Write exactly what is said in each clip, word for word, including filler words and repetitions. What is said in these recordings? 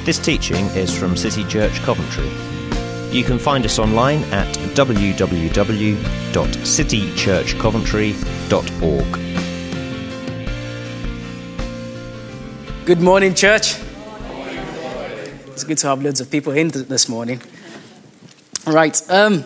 This teaching is from City Church Coventry. You can find us online at w w w dot city church coventry dot org. Good morning, church. It's good to have loads of people in th- this morning. All right. Um,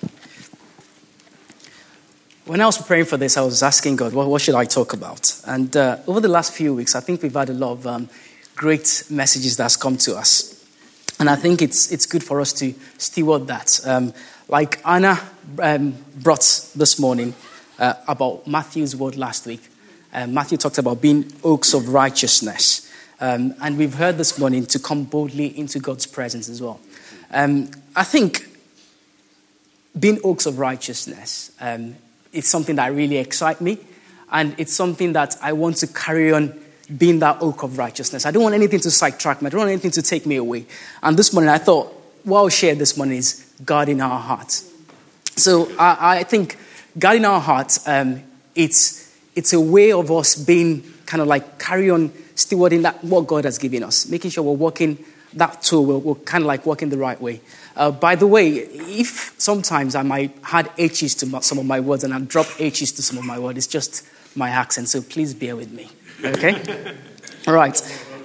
when I was preparing for this, I was asking God, what, what should I talk about? And uh, over the last few weeks, I think we've had a lot of um, great messages that's come to us. And I think it's it's good for us to steward that. Um, like Anna um, brought this morning uh, about Matthew's word last week. Uh, Matthew talked about being oaks of righteousness. Um, and we've heard this morning to come boldly into God's presence as well. Um, I think being oaks of righteousness um, is something that really excites me. And it's something that I want to carry on being that oak of righteousness. I don't want anything to sidetrack me. I don't want anything to take me away. And this morning I thought, what I'll share this morning is guarding our hearts. So I, I think guarding our hearts, um, it's it's a way of us being kind of like carry on stewarding that what God has given us, making sure we're walking that tool, we're, we're kind of like walking the right way. Uh, by the way, if sometimes I might add H's to some of my words and I drop H's to some of my words, it's just my accent, so please bear with me. Okay? All right.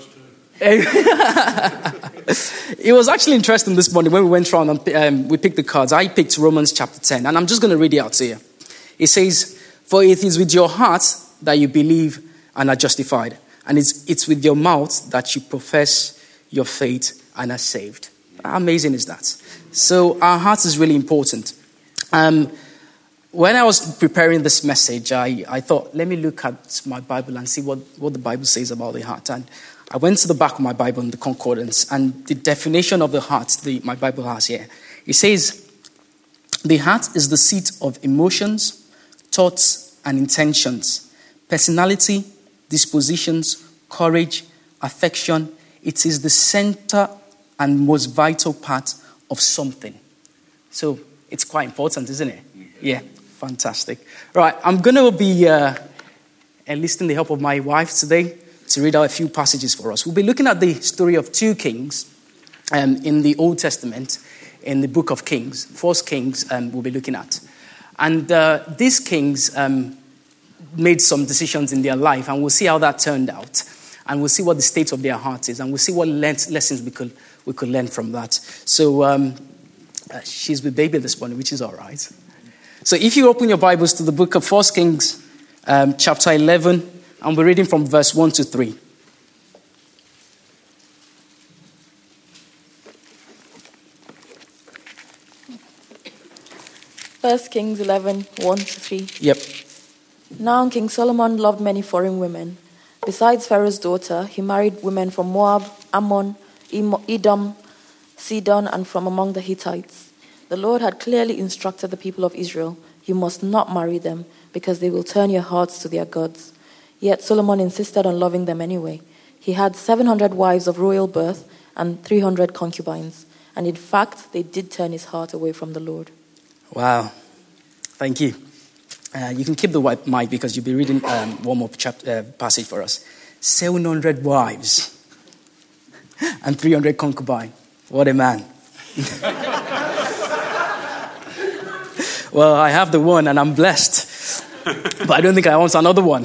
It was actually interesting this morning when we went around and um, we picked the cards. I picked Romans chapter ten, and I'm just going to read it out to you. It says, "For it is with your heart that you believe and are justified, and it's, it's with your mouth that you profess your faith and are saved." How amazing is that? So our heart is really important. Um, when I was preparing this message, I, I thought, let me look at my Bible and see what, what the Bible says about the heart. And I went to the back of my Bible in the concordance, and the definition of the heart, the, my Bible has here, it says, the heart is the seat of emotions, thoughts, and intentions, personality, dispositions, courage, affection. It is the center and most vital part of something. So it's quite important, isn't it? Yeah, fantastic. Right, I'm going to be uh, enlisting the help of my wife today to read out a few passages for us. We'll be looking at the story of two kings um, in the Old Testament, in the book of Kings. First Kings um, we'll be looking at. And uh, these kings um, made some decisions in their life, and we'll see how that turned out. And we'll see what the state of their heart is, and we'll see what lessons we could we could learn from that. So um, uh, she's with baby this morning, which is all right. So if you open your Bibles to the book of First Kings, um, chapter eleven, and we're reading from verse one to three. First Kings eleven, one to three. Yep. Now King Solomon loved many foreign women. Besides Pharaoh's daughter, he married women from Moab, Ammon, Edom, Sidon, and from among the Hittites. The Lord had clearly instructed the people of Israel, you must not marry them, because they will turn your hearts to their gods. Yet Solomon insisted on loving them anyway. He had seven hundred wives of royal birth and three hundred concubines. And in fact, they did turn his heart away from the Lord. Wow. Thank you. Uh, you can keep the mic because you'll be reading um, one more chapter, uh, passage for us. seven hundred wives and three hundred concubines. What a man. Well, I have the one and I'm blessed. But I don't think I want another one.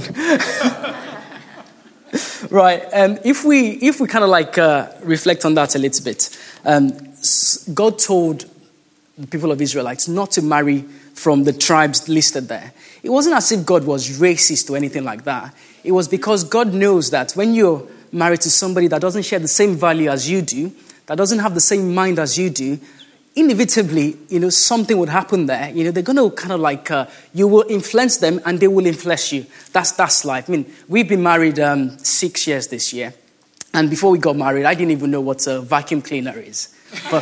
Right. And um, if we if we kind of like uh, reflect on that a little bit, um, God told the people of Israelites not to marry from the tribes listed there. It wasn't as if God was racist or anything like that. It was because God knows that when you're married to somebody that doesn't share the same value as you do, that doesn't have the same mind as you do, inevitably, you know, something would happen there. You know, they're going to kind of like, uh, you will influence them and they will influence you. That's that's life. I mean, we've been married um, six years this year. And before we got married, I didn't even know what a vacuum cleaner is. But,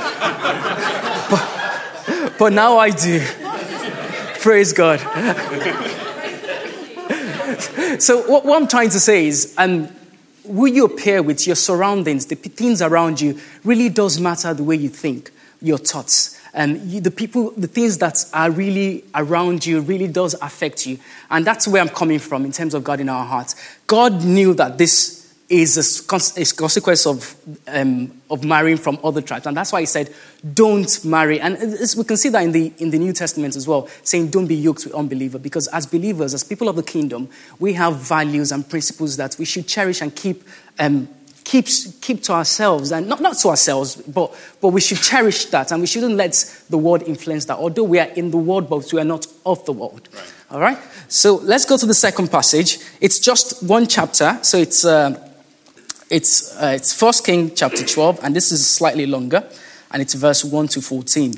but, but now I do. Praise God. So what, what I'm trying to say is, um, who you appear with, your surroundings, the things around you, really does matter the way you think, your thoughts. And you, the people, the things that are really around you really does affect you. And that's where I'm coming from in terms of God in our hearts. God knew that this is a, cons- a consequence of um, of marrying from other tribes. And that's why he said, don't marry. And it's, we can see that in the in the New Testament as well, saying don't be yoked with unbeliever. Because as believers, as people of the kingdom, we have values and principles that we should cherish and keep um, keep, keep to ourselves. And not, not to ourselves, but, but we should cherish that. And we shouldn't let the world influence that. Although we are in the world, but we are not of the world. Right. All right? So let's go to the second passage. It's just one chapter. So it's... Uh, It's uh, it's First Kings chapter twelve, and this is slightly longer, and it's verse one to fourteen.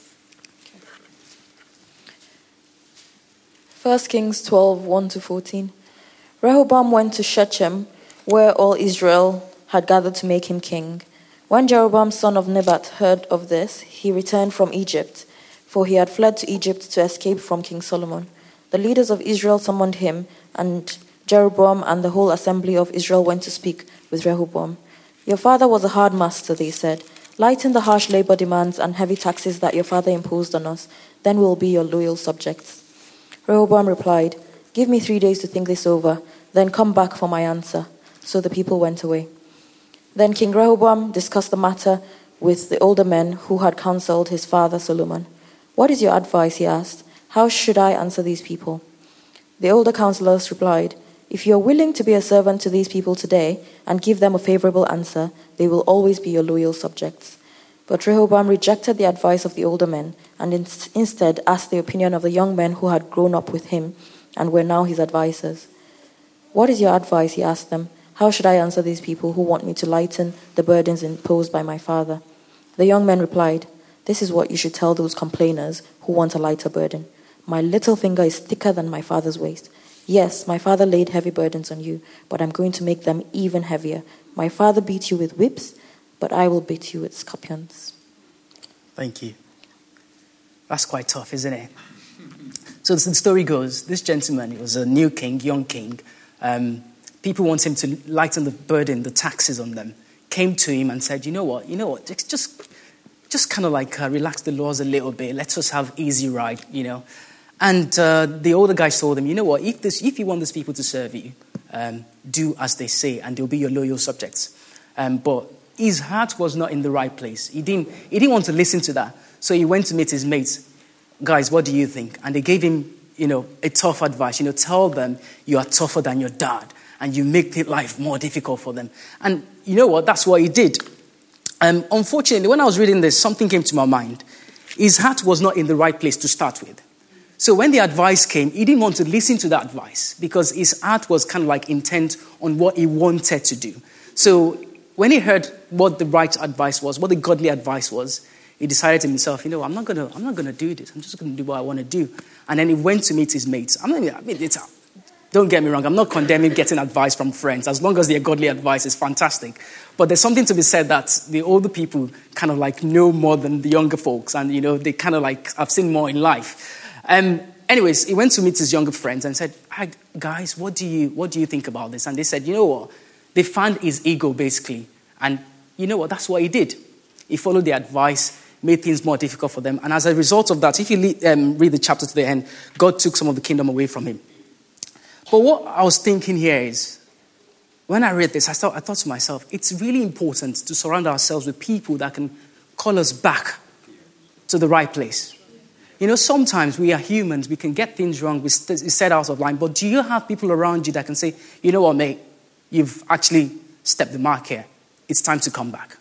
First Kings twelve, one to fourteen. Rehoboam went to Shechem, where all Israel had gathered to make him king. When Jeroboam son of Nebat heard of this, he returned from Egypt, for he had fled to Egypt to escape from King Solomon. The leaders of Israel summoned him, and Jeroboam and the whole assembly of Israel went to speak with Rehoboam. Your father was a hard master, they said. Lighten the harsh labor demands and heavy taxes that your father imposed on us, then we will be your loyal subjects. Rehoboam replied, give me three days to think this over, then come back for my answer. So the people went away. Then King Rehoboam discussed the matter with the older men who had counseled his father Solomon. What is your advice, he asked. How should I answer these people? The older counselors replied, if you are willing to be a servant to these people today and give them a favorable answer, they will always be your loyal subjects. But Rehoboam rejected the advice of the older men and in- instead asked the opinion of the young men who had grown up with him and were now his advisors. What is your advice, he asked them. How should I answer these people who want me to lighten the burdens imposed by my father? The young men replied, this is what you should tell those complainers who want a lighter burden. My little finger is thicker than my father's waist. Yes, my father laid heavy burdens on you, but I'm going to make them even heavier. My father beat you with whips, but I will beat you with scorpions. Thank you. That's quite tough, isn't it? So the story goes, this gentleman, he was a new king, young king. Um, people want him to lighten the burden, the taxes on them. Came to him and said, you know what, you know what, just just, just kind of like uh, relax the laws a little bit. Let's just have easy ride, you know. And uh, the older guys told him, you know what, if this, if you want these people to serve you, um, do as they say, and they'll be your loyal subjects. Um, but his heart was not in the right place. He didn't, he didn't want to listen to that. So he went to meet his mates. Guys, what do you think? And they gave him, you know, a tough advice. You know, tell them you are tougher than your dad, and you make life more difficult for them. And you know what? That's what he did. Um, unfortunately, when I was reading this, something came to my mind. His heart was not in the right place to start with. So when the advice came, he didn't want to listen to that advice because his heart was kind of like intent on what he wanted to do. So when he heard what the right advice was, what the godly advice was, he decided to himself, you know, I'm not gonna, I'm not gonna do this. I'm just gonna do what I want to do. And then he went to meet his mates. I'm not, I mean, it's, don't get me wrong. I'm not condemning getting advice from friends. As long as their godly advice is fantastic. But there's something to be said that the older people kind of like know more than the younger folks, and you know, they kind of like have seen more in life. Um, anyways, he went to meet his younger friends and said, "Hi, guys, what do you what do you think about this?" And they said, you know what? They found his ego, basically. And you know what? That's what he did. He followed the advice, made things more difficult for them. And as a result of that, if you le- um, read the chapter to the end, God took some of the kingdom away from him. But what I was thinking here is, when I read this, I thought, I thought to myself, it's really important to surround ourselves with people that can call us back to the right place. You know, sometimes we are humans, we can get things wrong, we set out of line, but do you have people around you that can say, you know what, mate, you've actually stepped the mark here. It's time to come back.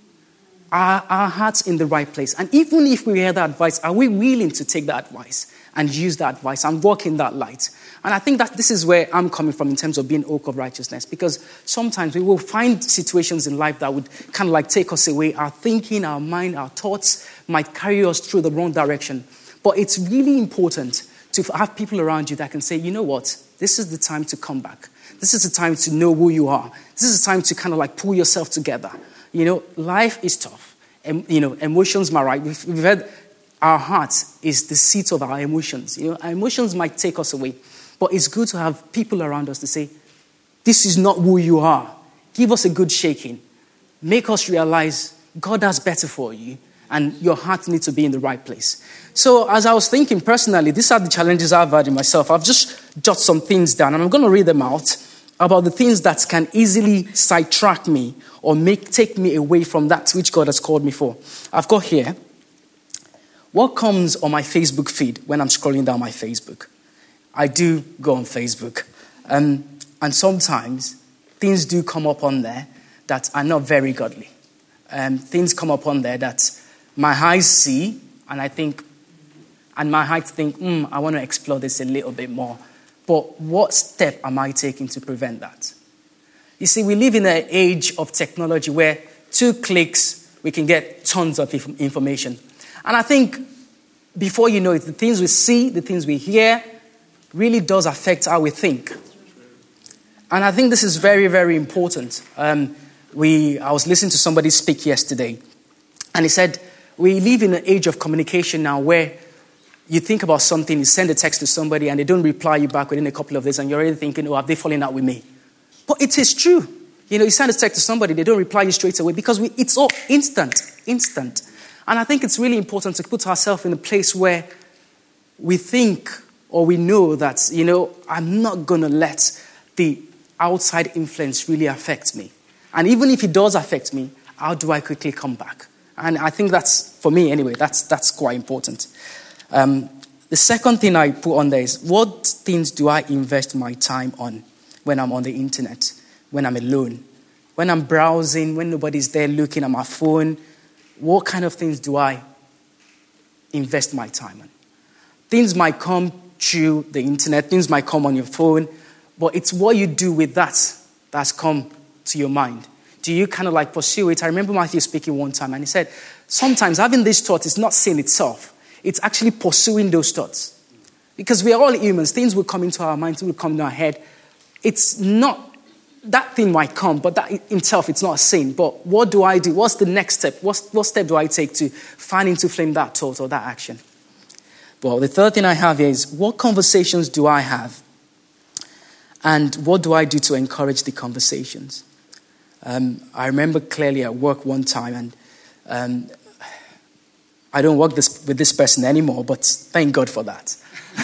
Are our hearts in the right place? And even if we hear that advice, are we willing to take that advice and use that advice and walk in that light? And I think that this is where I'm coming from in terms of being oak of righteousness, because sometimes we will find situations in life that would kind of like take us away. Our thinking, our mind, our thoughts might carry us through the wrong direction. But it's really important to have people around you that can say, you know what, this is the time to come back. This is the time to know who you are. This is the time to kind of like pull yourself together. You know, life is tough. And, you know, emotions might rise. We've, we've heard our heart is the seat of our emotions. You know, our emotions might take us away. But it's good to have people around us to say, this is not who you are. Give us a good shaking. Make us realize God has better for you. And your heart needs to be in the right place. So as I was thinking personally, these are the challenges I've had in myself. I've just jotted some things down, and I'm going to read them out. about the things that can easily sidetrack me or make take me away from that which God has called me for. I've got here, what comes on my Facebook feed when I'm scrolling down my Facebook? I do go on Facebook. Um, and sometimes things do come up on there that are not very godly. Um, things come up on there that my eyes see, and I think, and my eyes think, hmm, I want to explore this a little bit more. But what step am I taking to prevent that? You see, we live in an age of technology where two clicks, we can get tons of information. And I think before you know it, the things we see, the things we hear, really does affect how we think. And I think this is very, very important. Um, we, I was listening to somebody speak yesterday, and he said, we live in an age of communication now where you think about something, you send a text to somebody, and they don't reply you back within a couple of days, and you're already thinking, oh, have they fallen out with me? But it is true. You know, you send a text to somebody, they don't reply you straight away because we, it's all instant, instant. And I think it's really important to put ourselves in a place where we think or we know that, you know, I'm not going to let the outside influence really affect me. And even if it does affect me, how do I quickly come back? And I think that's, for me anyway, that's that's quite important. Um, the second thing I put on there is, what things do I invest my time on when I'm on the internet, when I'm alone, when I'm browsing, when nobody's there looking at my phone? What kind of things do I invest my time on? Things might come through the internet, things might come on your phone, but it's what you do with that that's come to your mind. Do you kind of like pursue it? I remember Matthew speaking one time, and he said, sometimes having this thought is not sin itself. It's actually pursuing those thoughts. Because we are all humans. Things will come into our minds, will come into our head. It's not, that thing might come, but that in itself, it's not a sin. But what do I do? What's the next step? What's, what step do I take to fan into flame that thought or that action? Well, the third thing I have here is, what conversations do I have? And what do I do to encourage the conversations? Um, I remember clearly at work one time, and um, I don't work this, with this person anymore, but thank God for that.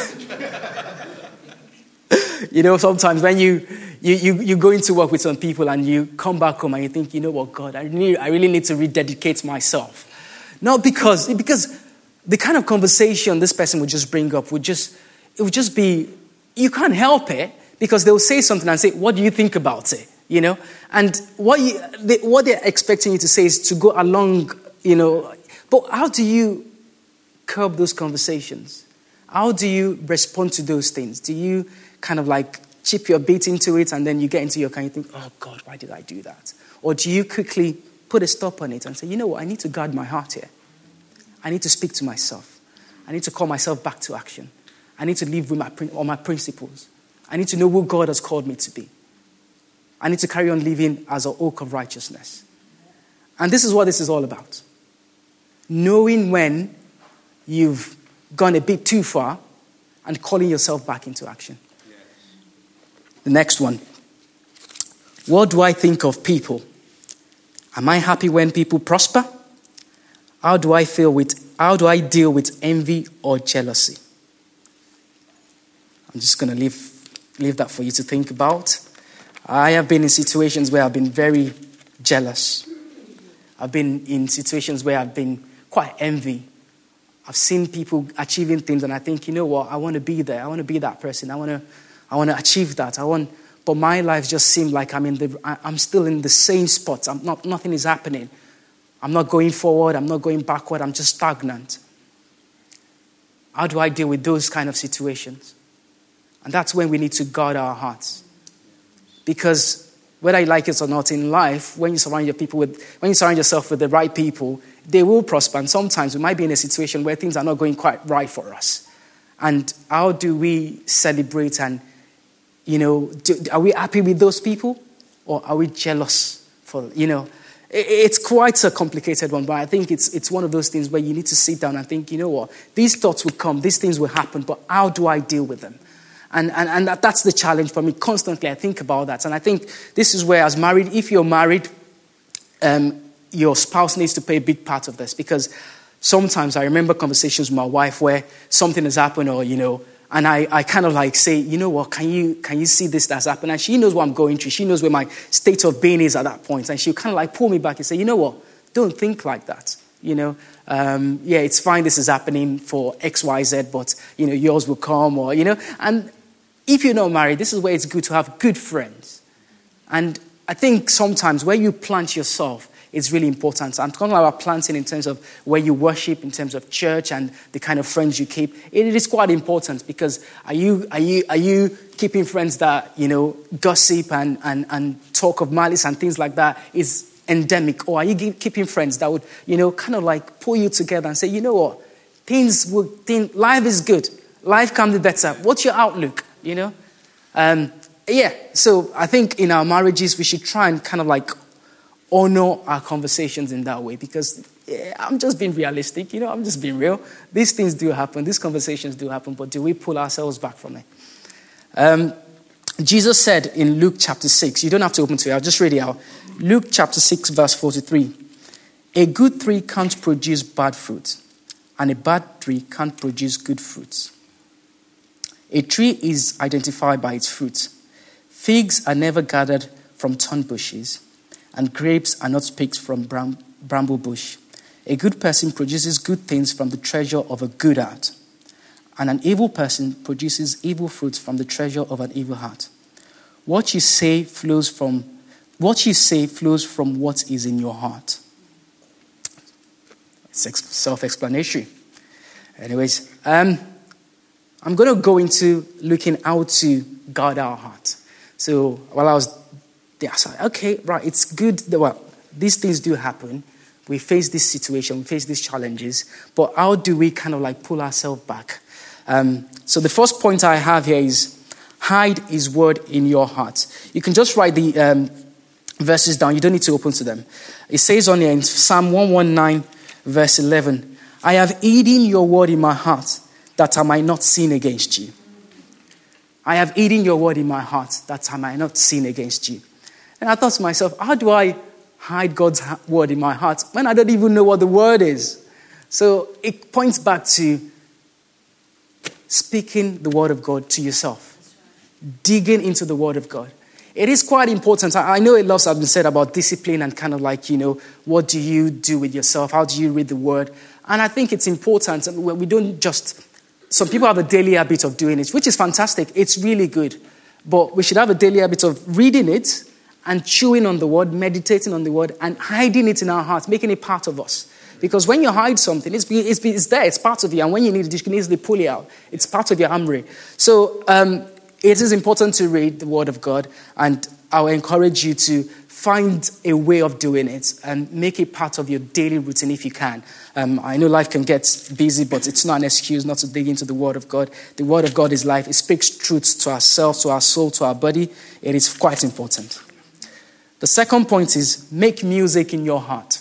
You know, sometimes when you, you, you, you go into work with some people and you come back home and you think, you know what, God, I really, I really need to rededicate myself. Not because, because the kind of conversation this person would just bring up would just, it would just be, you can't help it because they'll say something and say, what do you think about it? You know, and what you, they, what they're expecting you to say is to go along, you know. But how do you curb those conversations? How do you respond to those things? Do you kind of like chip your bit into it and then you get into your kind of think, oh God, why did I do that? Or do you quickly put a stop on it and say, you know what, I need to guard my heart here. I need to speak to myself. I need to call myself back to action. I need to live with my on my principles. I need to know who God has called me to be. I need to carry on living as an oak of righteousness. And this is what this is all about. Knowing when you've gone a bit too far and calling yourself back into action. Yes. The next one. What do I think of people? Am I happy when people prosper? How do I feel with, how do I deal with envy or jealousy? I'm just going to leave, leave that for you to think about. I have been in situations where I've been very jealous. I've been in situations where I've been quite envy. I've seen people achieving things and I think, you know what, I want to be there. I want to be that person. I want to I want to achieve that. I want, but my life just seemed like I'm in the I'm still in the same spot. I'm not nothing is happening. I'm not going forward, I'm not going backward, I'm just stagnant. How do I deal with those kind of situations? And that's when we need to guard our hearts. Because whether you like it or not in life, when you surround your people with, when you surround yourself with the right people, they will prosper. And sometimes we might be in a situation where things are not going quite right for us. And how do we celebrate and, you know, do, are we happy with those people? Or are we jealous for, you know? It, it's quite a complicated one, but I think it's it's one of those things where you need to sit down and think, you know what, these thoughts will come, these things will happen, but how do I deal with them? And, and, and that, that's the challenge for me. Constantly, I think about that. And I think this is where, as married, if you're married, um, your spouse needs to play a big part of this. Because sometimes I remember conversations with my wife where something has happened or, you know, And I, I kind of like say, you know what, can you can you see this that's happening? And she knows what I'm going through. She knows where my state of being is at that point. And she'll kind of like pull me back and say, you know what, don't think like that. You know, um, yeah, it's fine, this is happening for X, Y, Z, but, you know, yours will come, or, you know. And if you're not married, this is where it's good to have good friends. And I think sometimes where you plant yourself is really important. I'm talking about planting in terms of where you worship, in terms of church and the kind of friends you keep. It is quite important, because are you are you are you keeping friends that, you know, gossip and and, and talk of malice and things like that is endemic, or are you keeping friends that would, you know, kind of like pull you together and say, you know what, things will, things, life is good, life can be better. What's your outlook? You know, um, yeah. So I think in our marriages we should try and kind of like honor our conversations in that way, because yeah, I'm just being realistic, you know, I'm just being real. These things do happen, these conversations do happen, but do we pull ourselves back from it? Um, Jesus said in Luke chapter six, you don't have to open to it, I'll just read it out. Luke chapter six, verse forty-three. A good tree can't produce bad fruit, and a bad tree can't produce good fruits. A tree is identified by its fruit. Figs are never gathered from thorn bushes, and grapes are not picked from bram- bramble bush. A good person produces good things from the treasure of a good heart, and an evil person produces evil fruits from the treasure of an evil heart. What you say flows from what you say flows from what is in your heart. It's self-explanatory. Anyways, um, I'm going to go into looking how to guard our heart. So while I was there, I said, okay, right, it's good that, well, these things do happen. We face this situation, we face these challenges, but how do we kind of like pull ourselves back? Um, so the first point I have here is hide his word in your heart. You can just write the um, verses down. You don't need to open to them. It says on here in Psalm one nineteen, verse eleven, I have hidden your word in my heart that I might not sin against you. I have hidden your word in my heart that I might not sin against you. And I thought to myself, how do I hide God's word in my heart when I don't even know what the word is? So it points back to speaking the word of God to yourself, digging into the word of God. It is quite important. I know a lot has been said about discipline and kind of like, you know, what do you do with yourself? How do you read the word? And I think it's important. We don't just, some people have a daily habit of doing it, which is fantastic. It's really good. But we should have a daily habit of reading it and chewing on the word, meditating on the word, and hiding it in our hearts, making it part of us. Because when you hide something, it's, it's, it's there, it's part of you. And when you need it, you can easily pull it out. It's part of your armory. So, um, it is important to read the Word of God, and I'll encourage you to find a way of doing it and make it part of your daily routine if you can. Um, I know life can get busy, but it's not an excuse not to dig into the Word of God. The Word of God is life. It speaks truth to ourselves, to our soul, to our body. It is quite important. The second point is make music in your heart.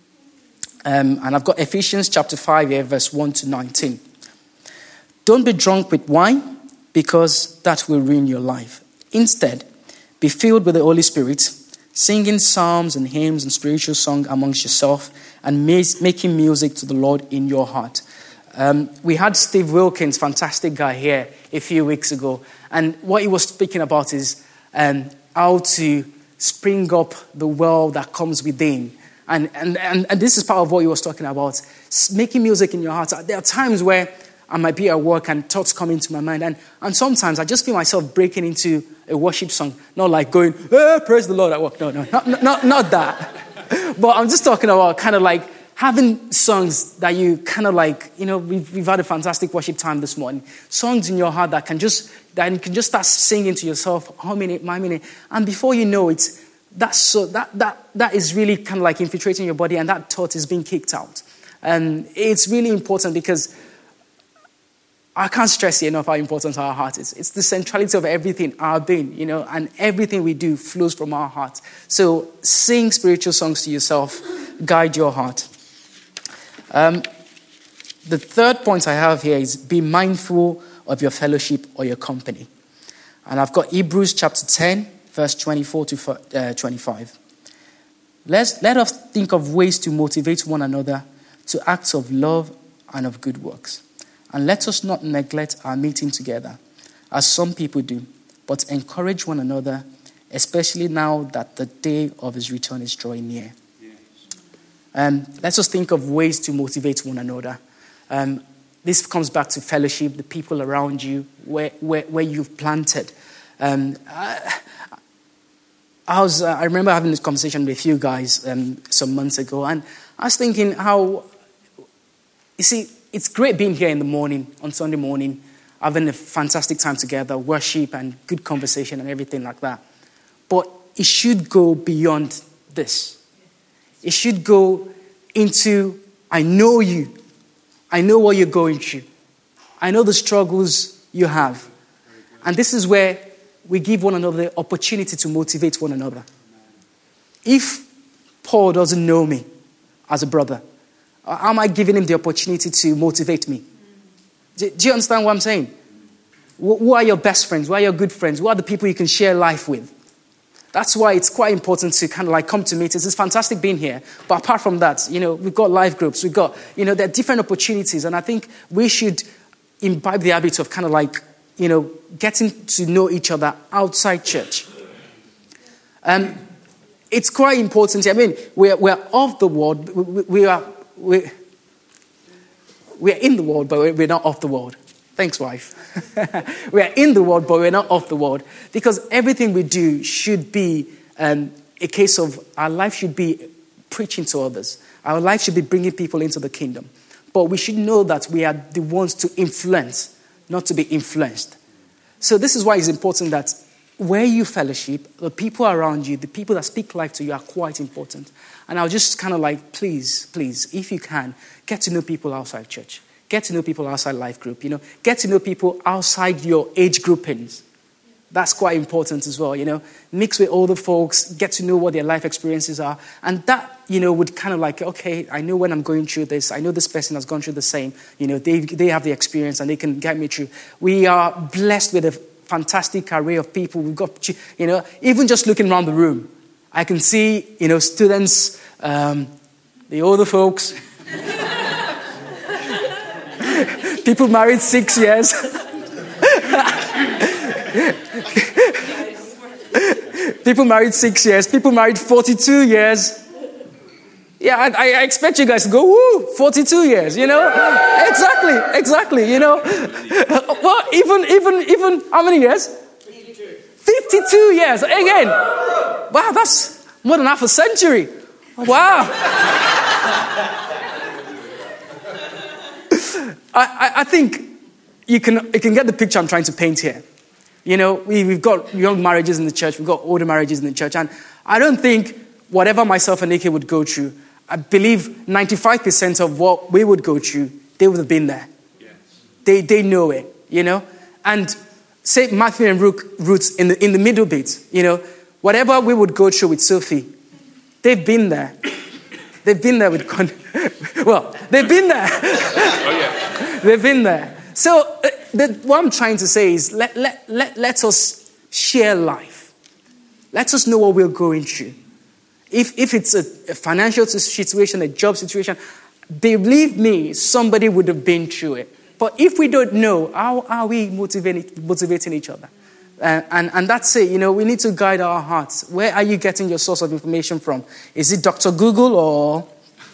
Um, and I've got Ephesians chapter five here, verse one to nineteen. Don't be drunk with wine, because that will ruin your life. Instead, be filled with the Holy Spirit, singing psalms and hymns and spiritual song amongst yourself, and making music to the Lord in your heart. Um, we had Steve Wilkins, fantastic guy, here a few weeks ago, and what he was speaking about is um, how to spring up the well that comes within. And, and, and, and this is part of what he was talking about, making music in your heart. There are times where I might be at work and thoughts come into my mind. And, and sometimes I just feel myself breaking into a worship song. Not like going, eh, praise the Lord at work. No, no, not, not, not that. But I'm just talking about kind of like having songs that you kind of like, you know, we've, we've had a fantastic worship time this morning. Songs in your heart that can just, that you can just start singing to yourself, humming it, miming it. And before you know it, that's so, that, that, that is really kind of like infiltrating your body, and that thought is being kicked out. And it's really important because I can't stress enough how important our heart is. It's the centrality of everything, our being, you know, and everything we do flows from our heart. So sing spiritual songs to yourself, guide your heart. Um, the third point I have here is be mindful of your fellowship or your company. And I've got Hebrews chapter ten, verse twenty-four to twenty-five. Let's, let us think of ways to motivate one another to acts of love and of good works. And let us not neglect our meeting together, as some people do, but encourage one another, especially now that the day of his return is drawing near. Yes. Um, let's just think of ways to motivate one another. Um, this comes back to fellowship, the people around you, where, where, where you've planted. Um, I, I, was, uh, I remember having this conversation with a few guys um, some months ago, and I was thinking how, you see, it's great being here in the morning, on Sunday morning, having a fantastic time together, worship and good conversation and everything like that. But it should go beyond this. It should go into, I know you. I know what you're going through. I know the struggles you have. And this is where we give one another the opportunity to motivate one another. If Paul doesn't know me as a brother, am I giving him the opportunity to motivate me? Do, do you understand what I'm saying? Who are your best friends? Who are your good friends? Who are the people you can share life with? That's why it's quite important to kind of like come to meetings. It's fantastic being here. But apart from that, you know, we've got life groups. We've got, you know, there are different opportunities. And I think we should imbibe the habit of kind of like, you know, getting to know each other outside church. Um, it's quite important. I mean, we're, we're of the world. We, we are... We're, we're in the world, but we're not of the world. Thanks, wife. We're in the world, but we're not of the world. Because everything we do should be um, a case of our life should be preaching to others. Our life should be bringing people into the kingdom. But we should know that we are the ones to influence, not to be influenced. So this is why it's important that where you fellowship, the people around you, the people that speak life to you are quite important. And I'll just kind of like, please, please, if you can, get to know people outside church. Get to know people outside life group, you know. Get to know people outside your age groupings. That's quite important as well, you know. Mix with older folks, get to know what their life experiences are. And that, you know, would kind of like, okay, I know when I'm going through this. I know this person has gone through the same. You know, they they have the experience and they can get me through. We are blessed with a fantastic array of people. We've got, you know, even just looking around the room, I can see, you know, students, um, the older folks, people married six years, people married six years, people married forty-two years. Yeah, I, I expect you guys to go, woo, forty-two years, you know? Exactly, exactly, you know? Well, even, even, even, how many years? fifty-two years, again. Wow, that's more than half a century. Wow. I, I, I think you can, you can get the picture I'm trying to paint here. You know, we, we've got young marriages in the church, we've got older marriages in the church, and I don't think whatever myself and Ike would go through, I believe ninety-five percent of what we would go through, they would have been there. Yes. They they know it, you know? And say Matthew and Ruth in the, in the middle bit, you know, whatever we would go through with Sophie, they've been there. They've been there with... Con- well, they've been there. Oh, yeah. They've been there. So uh, the, what I'm trying to say is let, let, let, let us share life. Let us know what we're going through. If if it's a, a financial situation, a job situation, believe me, somebody would have been through it. But if we don't know, how are we motivating, motivating each other? Uh, and, and that's it. You know, we need to guide our hearts. Where are you getting your source of information from? Is it Doctor Google or...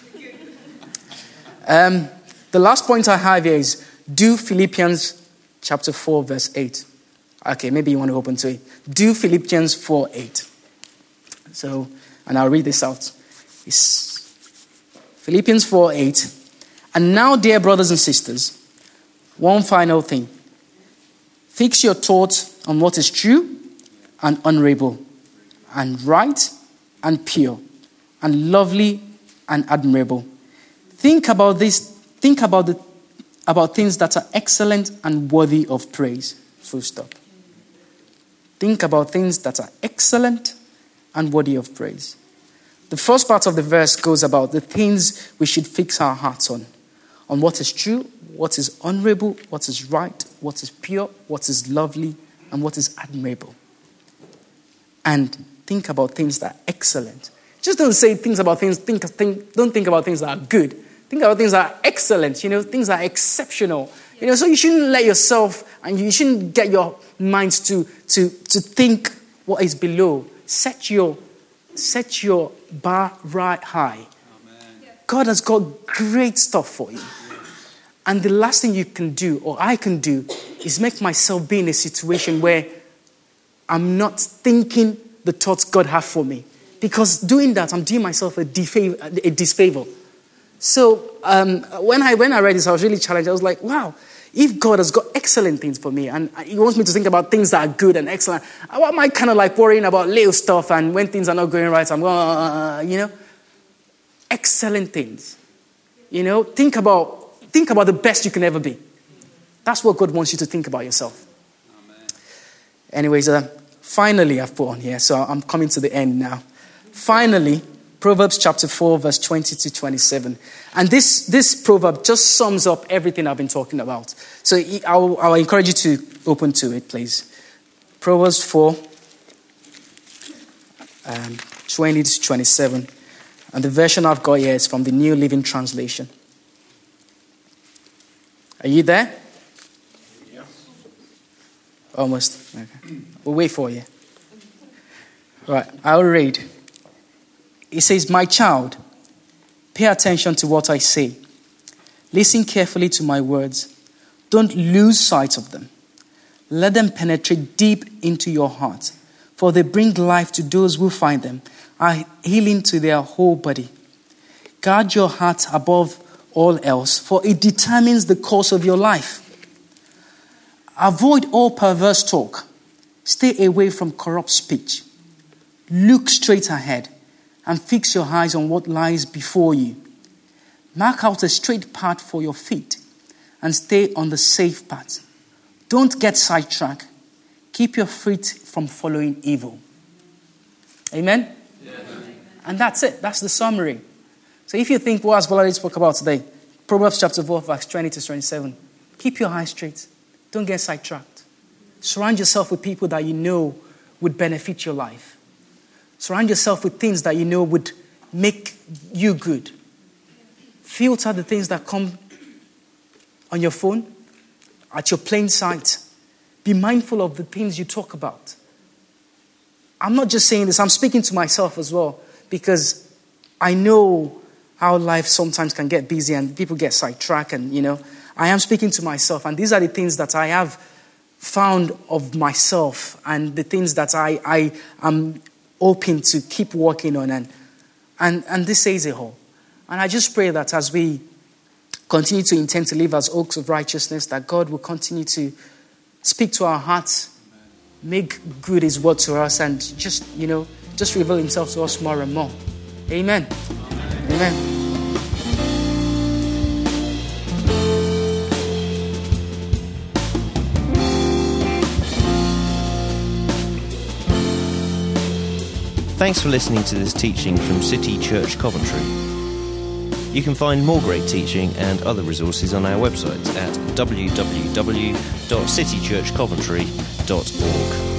Um, the last point I have here is do Philippians chapter four, verse eight. Okay, maybe you want to open to it. Do Philippians four, eight. So... And I'll read this out. It's Philippians four, eight. And now, dear brothers and sisters, one final thing. Fix your thoughts on what is true and honorable and right and pure and lovely and admirable. Think about this. Think about the about things that are excellent and worthy of praise. Full stop. Think about things that are excellent and worthy of praise. The first part of the verse goes about the things we should fix our hearts on. On what is true, what is honorable, what is right, what is pure, what is lovely, and what is admirable. And think about things that are excellent. Just don't say things about things, think, think, don't think about things that are good. Think about things that are excellent, you know, things that are exceptional. You know, so you shouldn't let yourself, and you shouldn't get your minds to, to, to think what is below. Set your, set your bar right high. Amen. God has got great stuff for you. And the last thing you can do, or I can do, is make myself be in a situation where I'm not thinking the thoughts God has for me. Because doing that, I'm doing myself a, defavor, a disfavor. So um, when I when I read this, I was really challenged. I was like, wow, if God has got excellent things for me, and he wants me to think about things that are good and excellent, why am I kind of like worrying about little stuff, and when things are not going right, I'm going, uh, you know, excellent things. You know, think about think about the best you can ever be. That's what God wants you to think about yourself. Amen. Anyways, uh, finally, I've put on here, so I'm coming to the end now. Finally, Proverbs chapter four, verse twenty to twenty-seven. And this, this proverb just sums up everything I've been talking about. So I'll, I'll encourage you to open to it, please. Proverbs four, um, twenty to twenty-seven. And the version I've got here is from the New Living Translation. Are you there? Yes. Almost. Okay. We'll wait for you. Right, I'll read. It says, my child, pay attention to what I say. Listen carefully to my words. Don't lose sight of them. Let them penetrate deep into your heart, for they bring life to those who find them, are healing to their whole body. Guard your heart above all else, for it determines the course of your life. Avoid all perverse talk. Stay away from corrupt speech. Look straight ahead and fix your eyes on what lies before you. Mark out a straight path for your feet and stay on the safe path. Don't get sidetracked. Keep your feet from following evil. Amen? Yes. And that's it. That's the summary. So if you think what has Valerie spoke about today, Proverbs chapter four, verse twenty to twenty-seven, keep your eyes straight. Don't get sidetracked. Surround yourself with people that you know would benefit your life. Surround yourself with things that you know would make you good. Filter the things that come on your phone, at your plain sight. Be mindful of the things you talk about. I'm not just saying this, I'm speaking to myself as well, because I know how life sometimes can get busy and people get sidetracked, and, you know, I am speaking to myself, and these are the things that I have found of myself and the things that I, I am open to keep working on, and, and, and this says it all. And I just pray that as we continue to intend to live as oaks of righteousness, that God will continue to speak to our hearts, make good his word to us, and just, you know, just reveal himself to us more and more. Amen. Amen. Amen. Thanks for listening to this teaching from City Church Coventry. You can find more great teaching and other resources on our website at w w w dot city church coventry dot org.